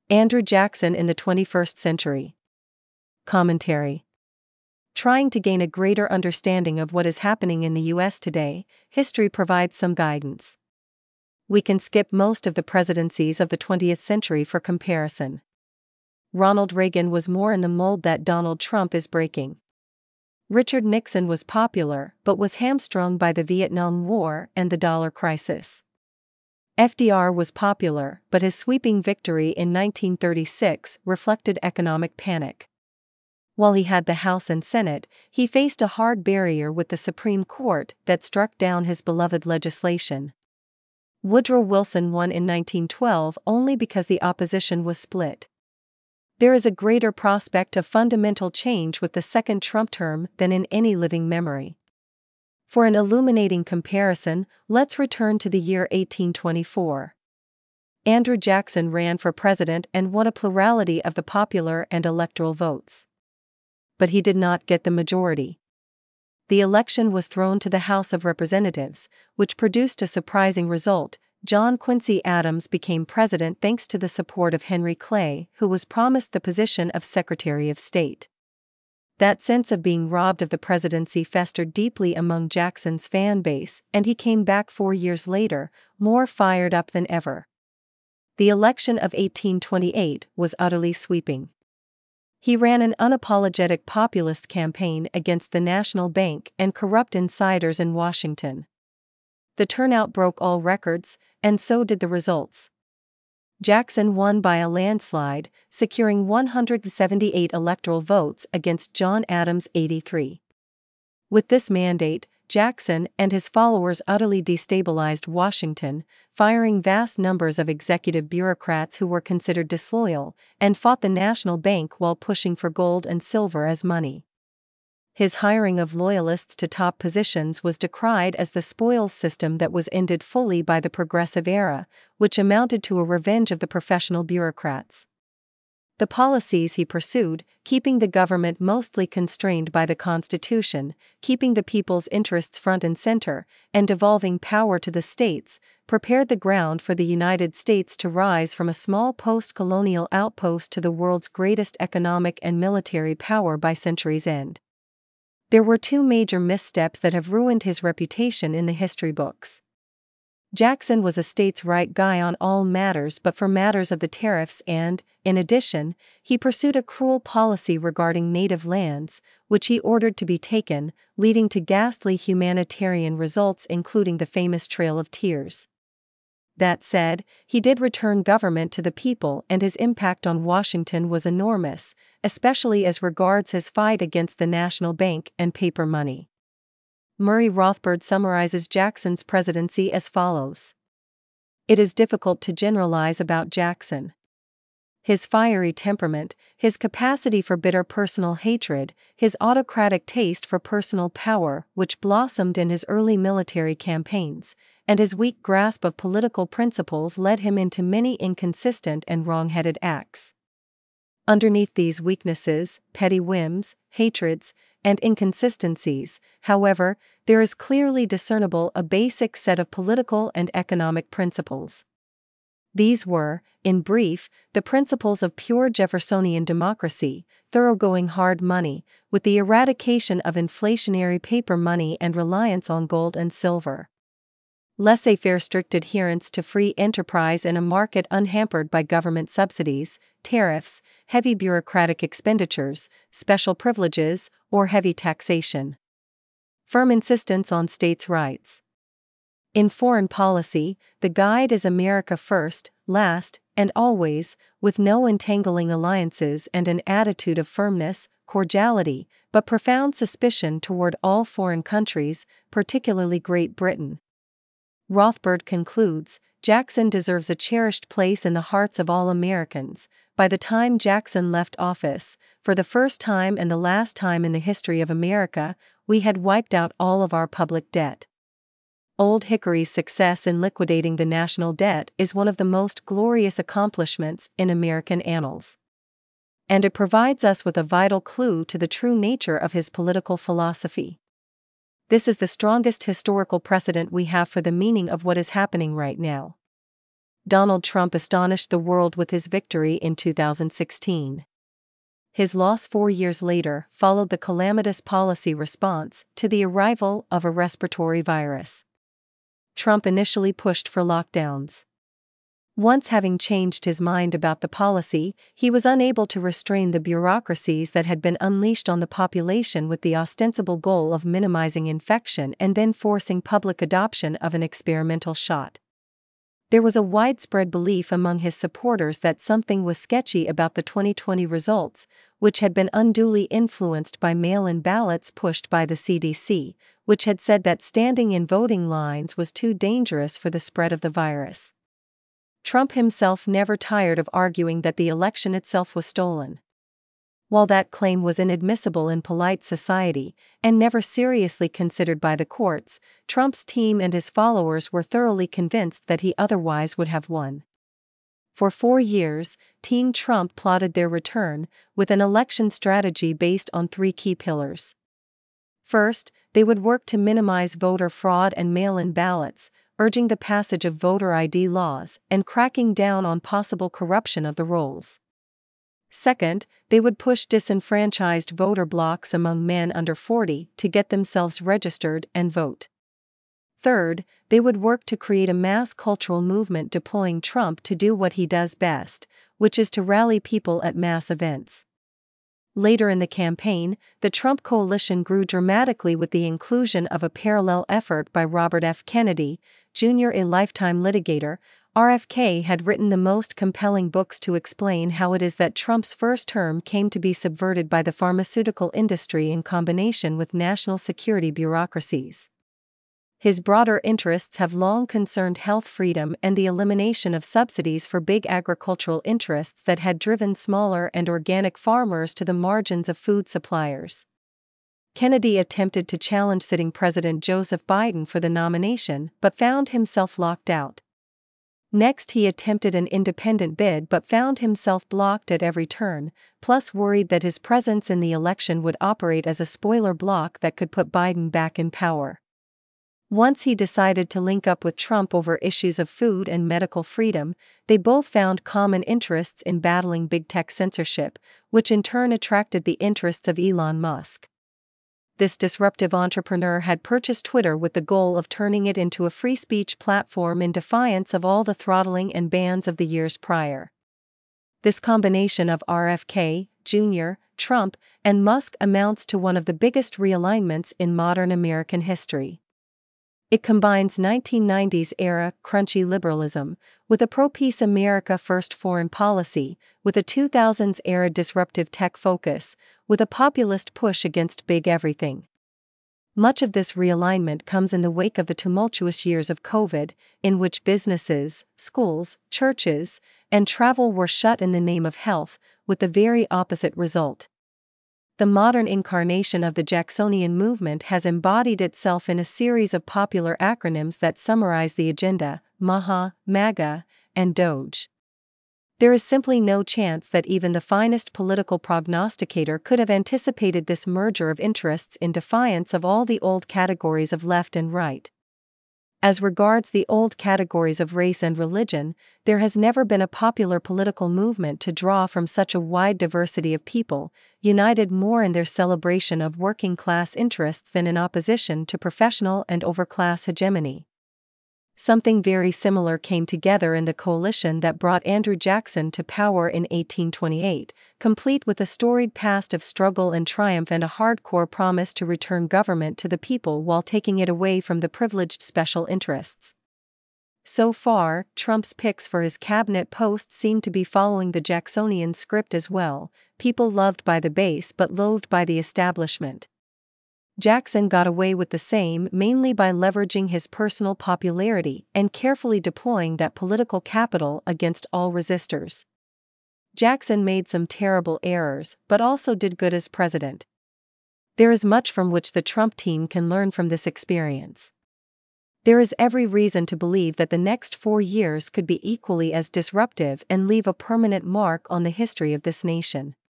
Andrew Jackson in the 21st Century. Commentary. Trying to gain a greater understanding of what is happening in the U.S. today, history provides some guidance. We can skip most of the presidencies of the 20th century for comparison. Ronald Reagan was more in the mold that Donald Trump is breaking. Richard Nixon was popular but was hamstrung by the Vietnam War and the dollar crisis. FDR was popular, but his sweeping victory in 1936 reflected economic panic. While he had the House and Senate, he faced a hard barrier with the Supreme Court that struck down his beloved legislation. Woodrow Wilson won in 1912 only because the opposition was split. There is a greater prospect of fundamental change with the second Trump term than in any living memory. For an illuminating comparison, let's return to the year 1824. Andrew Jackson ran for president and won a plurality of the popular and electoral votes. But he did not get the majority. The election was thrown to the House of Representatives, which produced a surprising result. John Quincy Adams became president thanks to the support of Henry Clay, who was promised the position of Secretary of State. That sense of being robbed of the presidency festered deeply among Jackson's fan base, and he came back 4 years later, more fired up than ever. The election of 1828 was utterly sweeping. He ran an unapologetic populist campaign against the National Bank and corrupt insiders in Washington. The turnout broke all records, and so did the results. Jackson won by a landslide, securing 178 electoral votes against John Adams' 83. With this mandate, Jackson and his followers utterly destabilized Washington, firing vast numbers of executive bureaucrats who were considered disloyal, and fought the National Bank while pushing for gold and silver as money. His hiring of loyalists to top positions was decried as the spoils system that was ended fully by the Progressive Era, which amounted to a revenge of the professional bureaucrats. The policies he pursued, keeping the government mostly constrained by the Constitution, keeping the people's interests front and center, and devolving power to the states, prepared the ground for the United States to rise from a small post-colonial outpost to the world's greatest economic and military power by century's end. There were 2 major missteps that have ruined his reputation in the history books. Jackson was a states' right guy on all matters but for matters of the tariffs and, in addition, he pursued a cruel policy regarding native lands, which he ordered to be taken, leading to ghastly humanitarian results including the famous Trail of Tears. That said, he did return government to the people and his impact on Washington was enormous, especially as regards his fight against the National Bank and paper money. Murray Rothbard summarizes Jackson's presidency as follows. It is difficult to generalize about Jackson. His fiery temperament, his capacity for bitter personal hatred, his autocratic taste for personal power, which blossomed in his early military campaigns, and his weak grasp of political principles led him into many inconsistent and wrong-headed acts. Underneath these weaknesses, petty whims, hatreds, and inconsistencies, however, there is clearly discernible a basic set of political and economic principles. These were, in brief, the principles of pure Jeffersonian democracy, thoroughgoing hard money, with the eradication of inflationary paper money and reliance on gold and silver. Laissez-faire strict adherence to free enterprise in a market unhampered by government subsidies, tariffs, heavy bureaucratic expenditures, special privileges, or heavy taxation. Firm insistence on states' rights. In foreign policy, the guide is America first, last, and always, with no entangling alliances and an attitude of firmness, cordiality, but profound suspicion toward all foreign countries, particularly Great Britain. Rothbard concludes, Jackson deserves a cherished place in the hearts of all Americans. By the time Jackson left office, for the first time and the last time in the history of America, we had wiped out all of our public debt. Old Hickory's success in liquidating the national debt is one of the most glorious accomplishments in American annals. And it provides us with a vital clue to the true nature of his political philosophy. This is the strongest historical precedent we have for the meaning of what is happening right now. Donald Trump astonished the world with his victory in 2016. His loss 4 years later followed the calamitous policy response to the arrival of a respiratory virus. Trump initially pushed for lockdowns. Once having changed his mind about the policy, he was unable to restrain the bureaucracies that had been unleashed on the population with the ostensible goal of minimizing infection and then forcing public adoption of an experimental shot. There was a widespread belief among his supporters that something was sketchy about the 2020 results, which had been unduly influenced by mail-in ballots pushed by the CDC, which had said that standing in voting lines was too dangerous for the spread of the virus. Trump himself never tired of arguing that the election itself was stolen. While that claim was inadmissible in polite society, and never seriously considered by the courts, Trump's team and his followers were thoroughly convinced that he otherwise would have won. For 4 years, Team Trump plotted their return, with an election strategy based on 3 key pillars. First, they would work to minimize voter fraud and mail-in ballots, urging the passage of voter ID laws and cracking down on possible corruption of the rolls. Second, they would push disenfranchised voter blocs among men under 40 to get themselves registered and vote. Third, they would work to create a mass cultural movement deploying Trump to do what he does best, which is to rally people at mass events. Later in the campaign, the Trump coalition grew dramatically with the inclusion of a parallel effort by Robert F. Kennedy, Jr., a lifetime litigator. RFK had written the most compelling books to explain how it is that Trump's first term came to be subverted by the pharmaceutical industry in combination with national security bureaucracies. His broader interests have long concerned health freedom and the elimination of subsidies for big agricultural interests that had driven smaller and organic farmers to the margins of food suppliers. Kennedy attempted to challenge sitting President Joseph Biden for the nomination but found himself locked out. Next, he attempted an independent bid but found himself blocked at every turn, plus worried that his presence in the election would operate as a spoiler block that could put Biden back in power. Once he decided to link up with Trump over issues of food and medical freedom, they both found common interests in battling big tech censorship, which in turn attracted the interests of Elon Musk. This disruptive entrepreneur had purchased Twitter with the goal of turning it into a free speech platform in defiance of all the throttling and bans of the years prior. This combination of RFK, Jr., Trump, and Musk amounts to one of the biggest realignments in modern American history. It combines 1990s-era crunchy liberalism with a pro-peace America First foreign policy, with a 2000s-era disruptive tech focus, with a populist push against big everything. Much of this realignment comes in the wake of the tumultuous years of COVID, in which businesses, schools, churches, and travel were shut in the name of health, with the very opposite result. The modern incarnation of the Jacksonian movement has embodied itself in a series of popular acronyms that summarize the agenda: MAHA, MAGA, and DOGE. There is simply no chance that even the finest political prognosticator could have anticipated this merger of interests in defiance of all the old categories of left and right. As regards the old categories of race and religion, there has never been a popular political movement to draw from such a wide diversity of people, united more in their celebration of working-class interests than in opposition to professional and overclass hegemony. Something very similar came together in the coalition that brought Andrew Jackson to power in 1828, complete with a storied past of struggle and triumph and a hardcore promise to return government to the people while taking it away from the privileged special interests. So far, Trump's picks for his cabinet posts seem to be following the Jacksonian script as well: people loved by the base but loathed by the establishment. Jackson got away with the same mainly by leveraging his personal popularity and carefully deploying that political capital against all resistors. Jackson made some terrible errors, but also did good as president. There is much from which the Trump team can learn from this experience. There is every reason to believe that the next 4 years could be equally as disruptive and leave a permanent mark on the history of this nation.